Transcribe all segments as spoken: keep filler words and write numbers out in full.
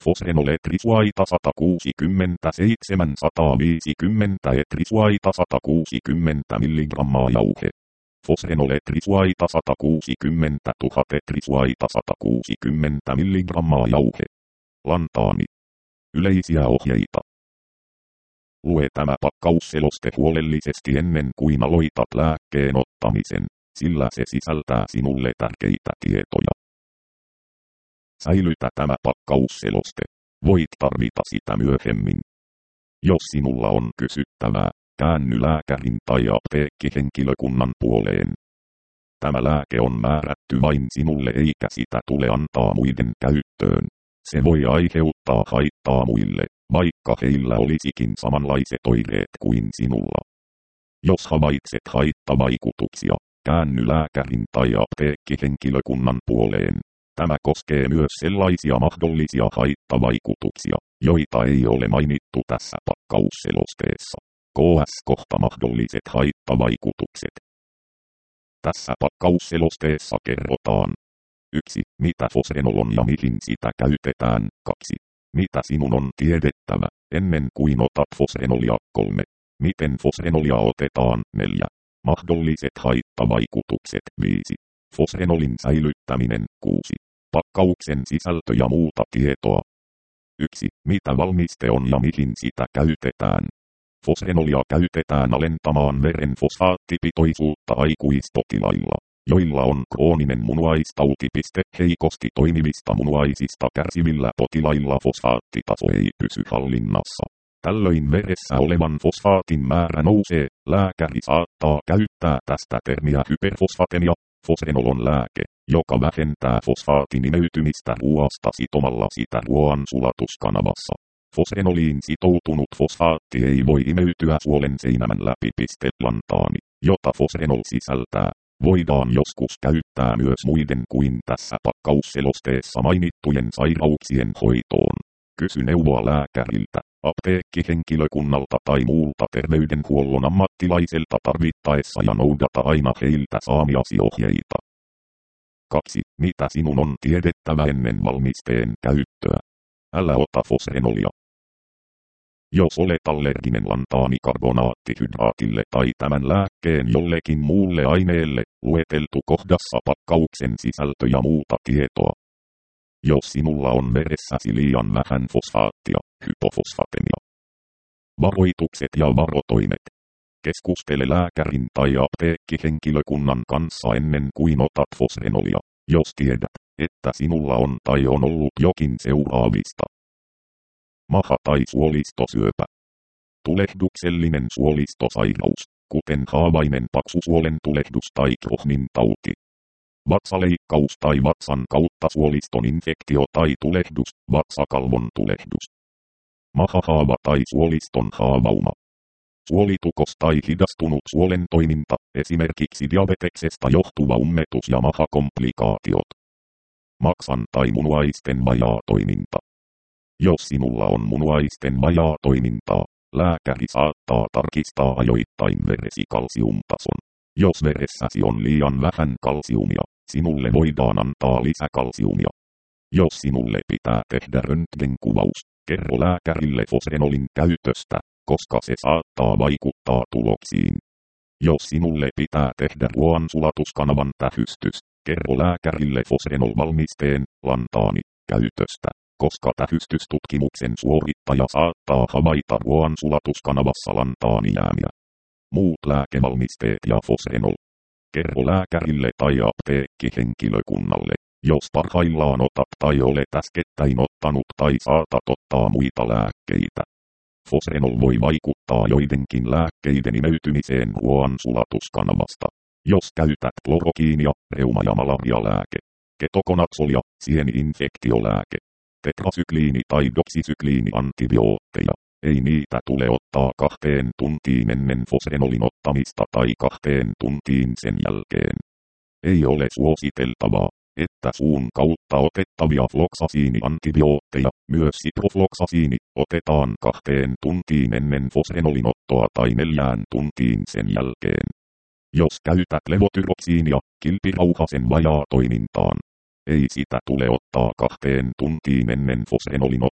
Fosrenol etrisuaita sata kuusikymmentäseitsemän sata viisikymmentä etrisuaita sata kuusikymmentä milligrammaa jauhe. Fosrenol etrisuaita sata kuusikymmentä tuhat etrisuaita sata kuusikymmentä milligrammaa jauhe. Lantaani. Yleisiä ohjeita. Lue tämä pakkausseloste huolellisesti ennen kuin aloitat lääkkeen ottamisen, sillä se sisältää sinulle tärkeitä tietoja. Säilytä tämä pakkausseloste. Voit tarvita sitä myöhemmin. Jos sinulla on kysyttävää, käänny lääkärin tai apteekkihenkilökunnan puoleen. Tämä lääke on määrätty vain sinulle eikä sitä tule antaa muiden käyttöön. Se voi aiheuttaa haittaa muille, vaikka heillä olisikin samanlaiset oireet kuin sinulla. Jos havaitset haittavaikutuksia, käänny lääkärin tai apteekkihenkilökunnan puoleen. Tämä koskee myös sellaisia mahdollisia haittavaikutuksia, joita ei ole mainittu tässä pakkausselosteessa. Ks kohta mahdolliset haittavaikutukset. Tässä pakkausselosteessa kerrotaan. yksi. Mitä Fosrenol on ja mihin sitä käytetään. kaksi. Mitä sinun on tiedettävä, ennen kuin otat Fosrenolia. kolme. Miten Fosrenolia otetaan. neljä. Mahdolliset haittavaikutukset. viisi. Fosrenolin säilyttäminen. kuusi. Pakkauksen sisältö ja muuta tietoa. yksi. Mitä valmiste on ja mihin sitä käytetään. Fosrenolia käytetään alentamaan veren fosfaattipitoisuutta aikuispotilailla, joilla on krooninen munuaistauti. Heikosti toimivista munuaisista kärsivillä potilailla fosfaattitaso ei pysy hallinnassa. Tällöin veressä olevan fosfaatin määrä nousee. Lääkäri saattaa käyttää tästä termiä hyperfosfatemia. Fosrenol on lääke, joka vähentää fosfaatin imeytymistä ruoasta sitomalla sitä ruoan sulatuskanavassa. Fosrenoliin sitoutunut fosfaatti ei voi imeytyä suolen seinämän läpi. Lantaani, jota fosrenol sisältää, voidaan joskus käyttää myös muiden kuin tässä pakkausselosteessa mainittujen sairauksien hoitoon. Kysy neuvoa lääkäriltä, apteekkihenkilökunnalta tai muulta terveydenhuollon ammattilaiselta tarvittaessa ja noudata aina heiltä saamiasi ohjeita. kaksi. Mitä sinun on tiedettävä ennen valmisteen käyttöä? Älä ota Fosrenolia. Jos olet allerginen lantaanikarbonaattihydraatille tai tämän lääkkeen jollekin muulle aineelle, lueteltu kohdassa pakkauksen sisältö ja muuta tietoa. Jos sinulla on veressäsi liian vähän fosfaattia, hypofosfatemia. Varoitukset ja varotoimet. Keskustele lääkärin tai apteekkihenkilökunnan kanssa ennen kuin otat Fosrenolia, jos tiedät, että sinulla on tai on ollut jokin seuraavista. Maha- tai suolistosyöpä. Tulehduksellinen suolistosairaus, kuten haavainen paksusuolen tulehdus tai Crohnin tauti. Vatsaleikkaus tai vatsan kautta suoliston infektio tai tulehdus, vatsakalvon tulehdus. Mahahaava tai suoliston haavauma. Suolitukos tai hidastunut suolen toiminta, esimerkiksi diabeteksesta johtuva ummetus ja mahakomplikaatiot. Maksan tai munuaisten vajaa toiminta. Jos sinulla on munuaisten vajaa toimintaa, lääkäri saattaa tarkistaa ajoittain veresi kalsiumtason. Jos veressäsi on liian vähän kalsiumia, sinulle voidaan antaa lisäkalsiumia. Jos sinulle pitää tehdä röntgenkuvaus, kerro lääkärille Fosrenolin käytöstä, koska se saattaa vaikuttaa tuloksiin. Jos sinulle pitää tehdä ruoan sulatuskanavan tähystys, kerro lääkärille Fosrenol-valmisteen, lantaani, käytöstä, koska tähystystutkimuksen suorittaja saattaa havaita ruoan sulatuskanavassa lantaanijäämiä. Muut lääkevalmisteet ja Fosrenol. Kerro lääkärille tai apteekkihenkilökunnalle, jos parhaillaan otat tai olet äskettäin ottanut tai saatat ottaa muita lääkkeitä. Fosrenol voi vaikuttaa joidenkin lääkkeiden imeytymiseen ruoan sulatuskanavasta. Jos käytät klorokiinia, reuma- ja malarialääke, ketokonazzolia, sieni-infektiolääke, tetrasykliini tai doksisykliini antibiootteja, ei niitä tule ottaa kahteen tuntiin ennen Fosrenolin ottamista tai kahteen tuntiin sen jälkeen. Ei ole suositeltavaa, että suun kautta otettavia floksasiini-antibiootteja, myös siprofloksasiini, otetaan kahteen tuntiin ennen Fosrenolin ottoa tai neljään tuntiin sen jälkeen. Jos käytät levotyroksiinia, kilpirauhasen vajaa toimintaan, ei sitä tule ottaa kahteen tuntiin ennen Fosrenolin ottoa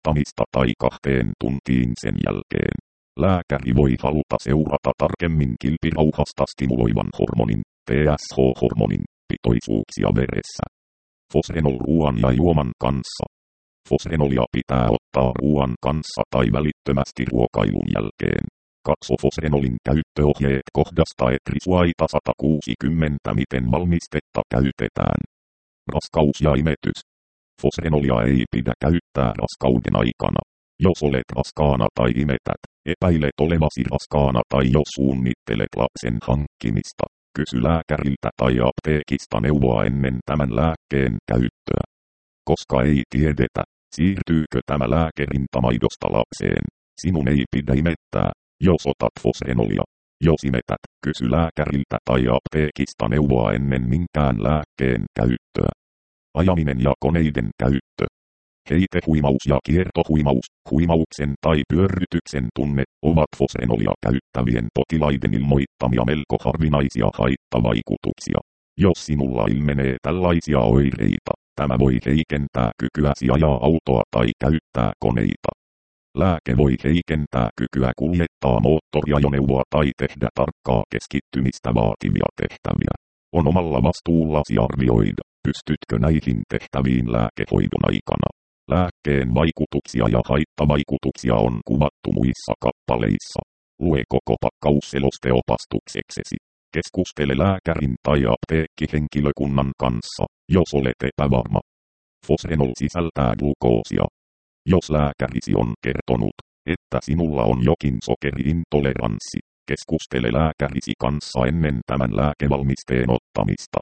aloittamista tai kahteen tuntiin sen jälkeen. Lääkäri voi haluta seurata tarkemmin kilpirauhasta stimuloivan hormonin, T S H-hormonin, pitoisuuksia veressä. Fosrenol ruoan ja juoman kanssa. Fosrenolia pitää ottaa ruoan kanssa tai välittömästi ruokailun jälkeen. Katso fosrenolin käyttöohjeet kohdasta etrisuaita sata kuusikymmentä miten valmistetta käytetään. Raskaus ja imetys. Fosrenolia ei pidä käyttää raskauden aikana. Jos olet raskaana tai imetät, epäilet olevasi raskaana tai jos suunnittelet lapsen hankkimista, kysy lääkäriltä tai apteekista neuvoa ennen tämän lääkkeen käyttöä. Koska ei tiedetä, siirtyykö tämä lääke rintamaidosta lapseen, sinun ei pidä imettää, jos otat fosrenolia. Jos imetät, kysy lääkäriltä tai apteekista neuvoa ennen minkään lääkkeen käyttöä. Ajaminen ja koneiden käyttö. Heitehuimaus ja kiertohuimaus, huimauksen tai pyörrytyksen tunne, ovat fosrenolia käyttävien potilaiden ilmoittamia melko harvinaisia haittavaikutuksia. Jos sinulla ilmenee tällaisia oireita, tämä voi heikentää kykyäsi ajaa autoa tai käyttää koneita. Lääke voi heikentää kykyä kuljettaa moottoriajoneuvoa tai tehdä tarkkaa keskittymistä vaativia tehtäviä. On omalla vastuullasi arvioida, pystytkö näihin tehtäviin lääkehoidon aikana. Lääkkeen vaikutuksia ja haittavaikutuksia on kuvattu muissa kappaleissa. Lue koko pakkaus selosteopastukseksesi. Keskustele lääkärin tai apteekkihenkilökunnan kanssa, jos olet epävarma. Fosrenol sisältää glukoosia. Jos lääkärisi on kertonut, että sinulla on jokin sokeriintoleranssi, keskustele lääkärisi kanssa ennen tämän lääkevalmisteen ottamista.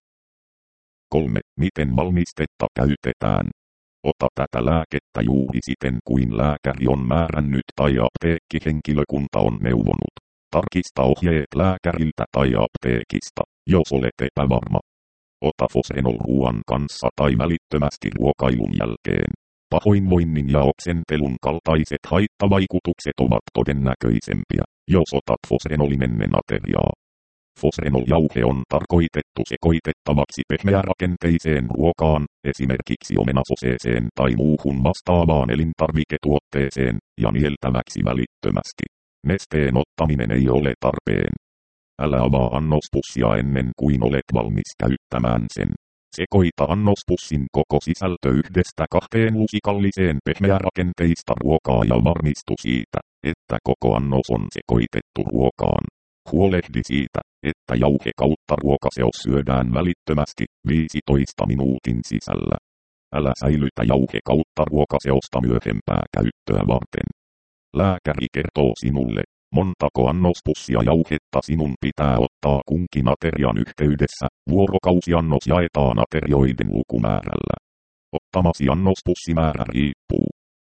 kolme. Miten valmistetta käytetään? Ota tätä lääkettä juuri siten kuin lääkäri on määrännyt tai apteekkihenkilökunta on neuvonut. Tarkista ohjeet lääkäriltä tai apteekista, jos olet epävarma. Ota fosrenol ruoan kanssa tai välittömästi ruokailun jälkeen. Pahoinvoinnin ja oksentelun kaltaiset haittavaikutukset ovat todennäköisempiä, jos otat fosrenolin ennen ateriaa. Fosrenol-jauhe on tarkoitettu sekoitettavaksi pehmeärakenteiseen ruokaan, esimerkiksi omenasoseeseen tai muuhun vastaavaan elintarviketuotteeseen, ja nieltäväksi välittömästi. Nesteen ottaminen ei ole tarpeen. Älä avaa annospussia ennen kuin olet valmis käyttämään sen. Sekoita annospussin koko sisältö yhdestä kahteen lusikalliseen pehmeärakenteista ruokaa ja varmistu siitä, että koko annos on sekoitettu ruokaan. Huolehdi siitä, että jauhe kautta ruokaseos syödään välittömästi viisitoista minuutin sisällä. Älä säilytä jauhe kautta ruokaseosta myöhempää käyttöä varten. Lääkäri kertoo sinulle, montako annospussia jauhetta sinun pitää ottaa kunkin aterian yhteydessä, vuorokausiannos jaetaan aterioiden lukumäärällä. Ottamasi annospussimäärä riippuu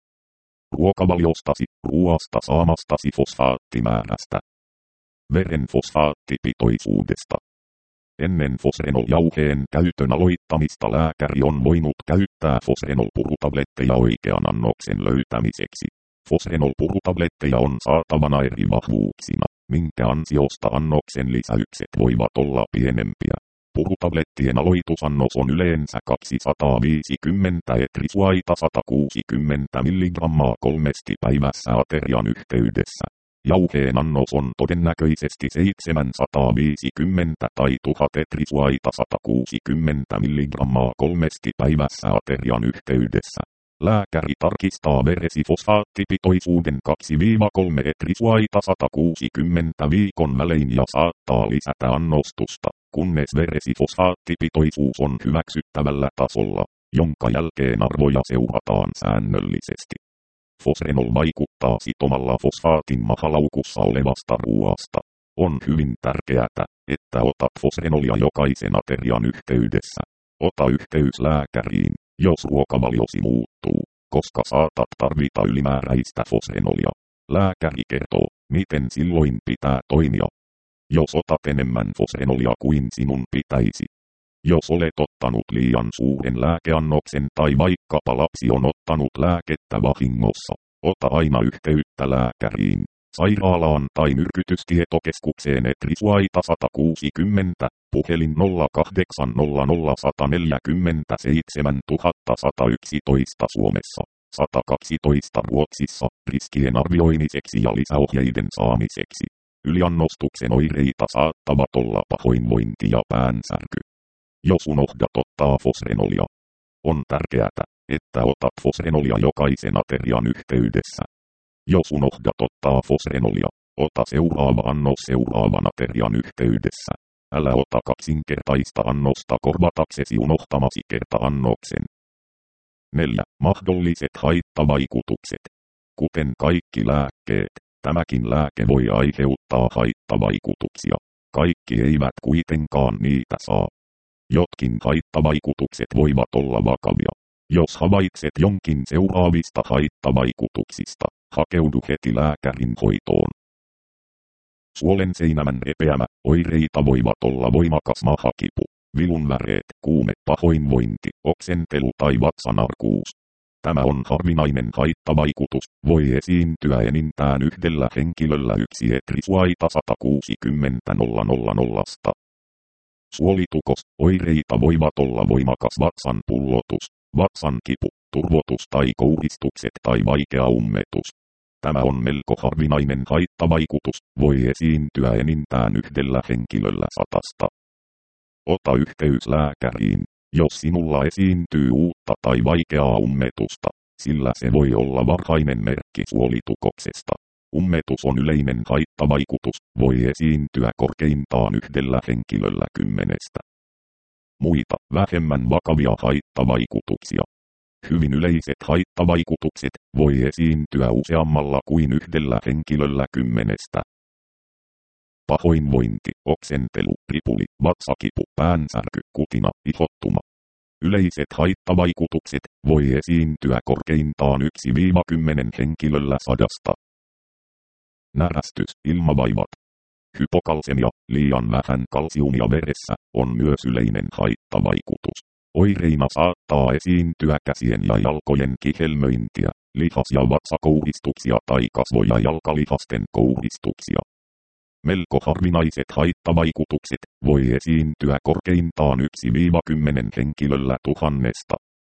ruokavaliostasi, ruoasta saamastasi fosfaattimäärästä, veren fosfaattipitoisuudesta. Ennen fosrenol-jauheen käytön aloittamista lääkäri on voinut käyttää fosrenol-purutabletteja oikean annoksen löytämiseksi. Fosrenol-purutabletteja on saatavana eri vahvuuksina, minkä ansiosta annoksen lisäykset voivat olla pienempiä. Purutablettien aloitusannos on yleensä kaksisataaviisikymmentä etrisuaita sata kuusikymmentä milligrammaa kolmesti päivässä aterian yhteydessä. Jauheen annos on todennäköisesti seitsemänsataaviisikymmentä tai tuhat etrisuaita sata kuusikymmentä milligrammaa kolmesti päivässä aterian yhteydessä. Lääkäri tarkistaa veresi fosfaattipitoisuuden kaksi kolme etrisuaita sata kuusikymmentä viikon välein ja saattaa lisätä annostusta, kunnes veresi fosfaattipitoisuus on hyväksyttävällä tasolla, jonka jälkeen arvoja seurataan säännöllisesti. Fosrenol vaikuttaa sitomalla fosfaatin mahalaukussa olevasta ruoasta. On hyvin tärkeää, että otat fosrenolia jokaisen aterian yhteydessä. Ota yhteys lääkäriin, jos ruokavaliosi muuttuu, koska saatat tarvita ylimääräistä fosrenolia. Lääkäri kertoo, miten silloin pitää toimia. Jos otat enemmän fosrenolia kuin sinun pitäisi. Jos olet ottanut liian suuren lääkeannoksen tai vaikkapa lapsi on ottanut lääkettä vahingossa, ota aina yhteyttä lääkäriin, sairaalaan tai myrkytystietokeskukseen etrisuaita sata kuusikymmentä, puhelin nolla kahdeksan nolla nolla yksi neljä seitsemän yksi yksi yksi Suomessa. sata kaksitoista Ruotsissa, riskien arvioimiseksi ja lisäohjeiden saamiseksi. Yliannostuksen oireita saattavat olla pahoinvointi ja päänsärky. Jos unohdat ottaa fosrenolia, on tärkeää, että otat fosrenolia jokaisen aterian yhteydessä. Jos unohdat ottaa fosrenolia, ota seuraava annos seuraavan aterian yhteydessä. Älä ota kaksinkertaista annosta korvataksesi unohtamasi kerta-annoksen. neljä. Mahdolliset haittavaikutukset. Kuten kaikki lääkkeet, tämäkin lääke voi aiheuttaa haittavaikutuksia. Kaikki eivät kuitenkaan niitä saa. Jotkin haittavaikutukset voivat olla vakavia. Jos havaitset jonkin seuraavista haittavaikutuksista, hakeudu heti lääkärin hoitoon. Suolen seinämän repeämä, oireita voivat olla voimakas mahakipu, vilunväreet, kuume, pahoinvointi, oksentelu tai vatsanarkuus. Tämä on harvinainen haittavaikutus, voi esiintyä enintään yhdellä henkilöllä yksi etrisuaita sata kuusikymmentä tuhatta. Suolitukos, oireita voivat olla voimakas vatsan pullotus, vatsan kipu, turvotus tai kouristukset tai vaikea ummetus. Tämä on melko harvinainen haittavaikutus, voi esiintyä enintään yhdellä henkilöllä satasta. Ota yhteys lääkäriin, jos sinulla esiintyy uutta tai vaikeaa ummetusta, sillä se voi olla varhainen merkki suolitukoksesta. Ummetus on yleinen haittavaikutus, voi esiintyä korkeintaan yhdellä henkilöllä kymmenestä. Muita, vähemmän vakavia haittavaikutuksia. Hyvin yleiset haittavaikutukset voi esiintyä useammalla kuin yhdellä henkilöllä kymmenestä. Pahoinvointi, oksentelu, ripuli, vatsakipu, päänsärky, kutina, ihottuma. Yleiset haittavaikutukset voi esiintyä korkeintaan yksi kymmenen henkilöllä sadasta. Närästys, ilmavaivat. Hypokalsemia, liian vähän kalsiumia veressä, on myös yleinen haittavaikutus. Oireina saattaa esiintyä käsien ja jalkojen kihelmöintiä, lihas- ja vatsakouristuksia tai kasvo- ja jalkalihasten kouristuksia. Melko harvinaiset haittavaikutukset voi esiintyä korkeintaan yksi kymmenen henkilöllä tuhannesta.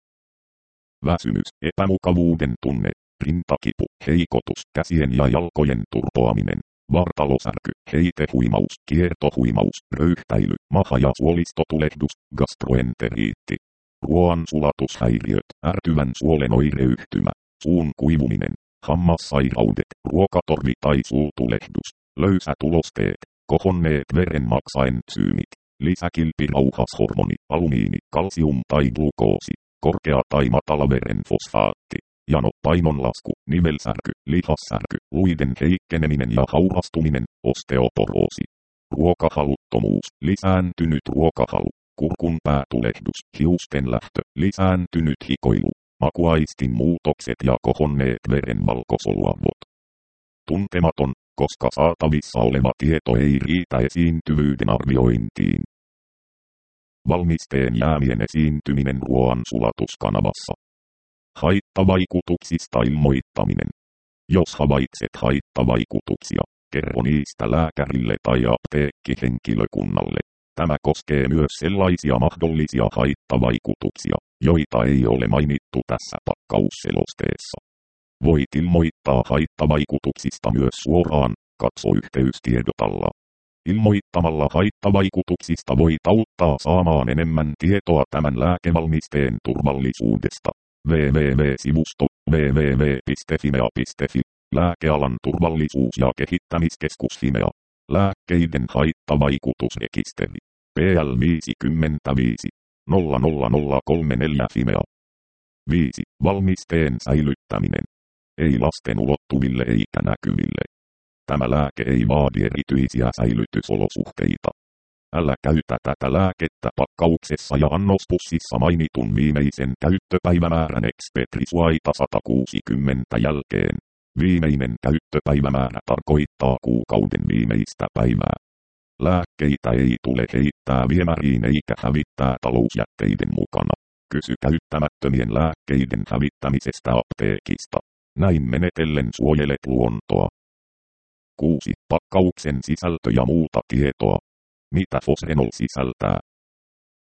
Väsymys, epämukavuuden tunne, rintakipu, heikotus, käsien ja jalkojen turpoaminen, vartalosärky, heitehuimaus, kiertohuimaus, röyhtäily, maha- ja suolistotulehdus, gastroenteriitti, ruoansulatushäiriöt, ärtyvän suolen oireyhtymä, suun kuivuminen, hammassairaudet, ruokatorvi tai suutulehdus, löysätulosteet, kohonneet verenmaksaentsyymit, lisäkilpirauhashormoni, alumiini, kalsium tai glukoosi, korkea tai matala verenfosfaatti, jano, painonlasku, nivelsärky, lihassärky, luiden heikkeneminen ja haurastuminen, osteoporoosi, ruokahaluttomuus, lisääntynyt ruokahalu, kurkun päätulehdus, hiusten lähtö, lisääntynyt hikoilu, makuaistin muutokset ja kohonneet verenvalkosoluavot. Tuntematon, koska saatavissa oleva tieto ei riitä esiintyvyyden arviointiin. Valmisteen jäämien esiintyminen ruoan sulatuskanavassa. Haittavaikutuksista ilmoittaminen. Jos havaitset haittavaikutuksia, kerro niistä lääkärille tai apteekkihenkilökunnalle. Tämä koskee myös sellaisia mahdollisia haittavaikutuksia, joita ei ole mainittu tässä pakkausselosteessa. Voit ilmoittaa haittavaikutuksista myös suoraan, katso yhteystiedot alla. Ilmoittamalla haittavaikutuksista voit auttaa saamaan enemmän tietoa tämän lääkevalmisteen turvallisuudesta. double-u double-u double-u piste sivusto double-u double-u double-u piste fimea piste fi Lääkealan turvallisuus- ja kehittämiskeskus Fimea. Lääkkeiden haittavaikutusrekisteri. P L viisikymmentäviisi nolla nolla nolla kolme neljä Fimea. viisi. Valmisteen säilyttäminen. Ei lasten ulottuville eikä näkyville. Tämä lääke ei vaadi erityisiä säilytysolosuhteita. Älä käytä tätä lääkettä pakkauksessa ja annospussissa mainitun viimeisen käyttöpäivämäärän Expetrisuaita sata kuusikymmentä jälkeen. Viimeinen käyttöpäivämäärä tarkoittaa kuukauden viimeistä päivää. Lääkkeitä ei tule heittää viemäriin eikä hävittää talousjätteiden mukana. Kysy käyttämättömien lääkkeiden hävittämisestä apteekista. Näin menetellen suojelet luontoa. kuusi. Pakkauksen sisältö ja muuta tietoa. Mitä fosrenol sisältää?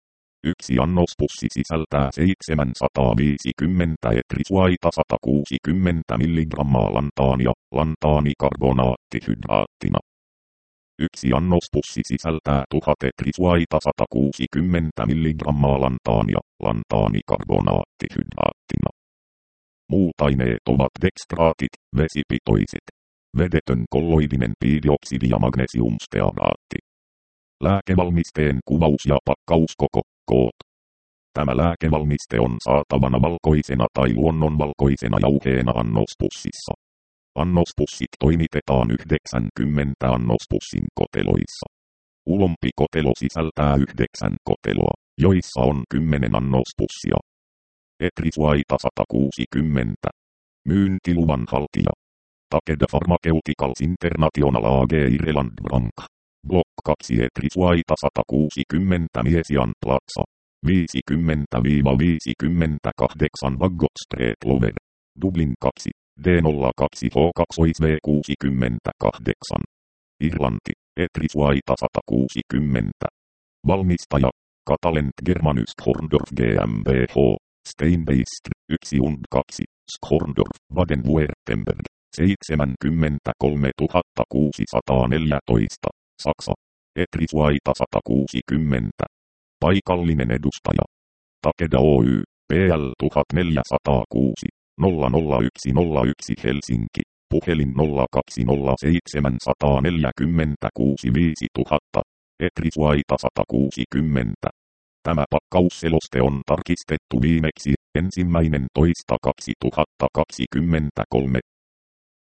Yksi annospussi sisältää seitsemänsataaviisikymmentä etrisuaita sata kuusikymmentä milligrammaa lantaania, lantaanikarbonaattihydraattina. Yksi annospussi sisältää tuhat etrisuaita sata kuusikymmentä milligrammaa lantaania, lantaanikarbonaattihydraattina. Muut aineet ovat dekstraatit, vesipitoiset, vedetön kolloidinen piidioksidi ja magnesiumstearaatti. Lääkevalmisteen kuvaus ja pakkauskoko, koot. Tämä lääkevalmiste on saatavana valkoisena tai luonnonvalkoisena jauheena annospussissa. Annospussit toimitetaan yhdeksänkymmentä annospussin koteloissa. Ulompi kotelo sisältää yhdeksän koteloa, joissa on kymmenen annospussia. Etrisuaita sata kuusikymmentä. Myyntiluvan haltija. Takeda Pharmaceuticals International A G Ireland Branch. Block kaksi etrisuaita sata kuusikymmentä Miesian Plaza. viisikymmentä viisikymmentäkahdeksan Baggot Street Lower. Dublin kaksi. D nolla kaksi H kaksi V kuusikymmentäkahdeksan. Irlanti. Etrisuaita sata kuusikymmentä. Valmistaja. Catalent Germanus Schorndorf GmbH. Steinbeist yksi und kaksi. Schorndorf, Baden-Württemberg. seitsemänkymmentäkolmetuhattakuusisataaneljätoista. Saksa. Etrisuaita sata kuusikymmentä. Paikallinen edustaja. Takeda Oy, P L tuhat neljäsataakuusi, nolla nolla yksi nolla yksi Helsinki. Puhelin nolla kaksi nolla seitsemän neljä kuusi viisi tuhatta. Etrisuaita sata kuusikymmentä. Tämä pakkausseloste on tarkistettu viimeksi ensimmäinen toista kaksituhattakaksikymmentäkolme.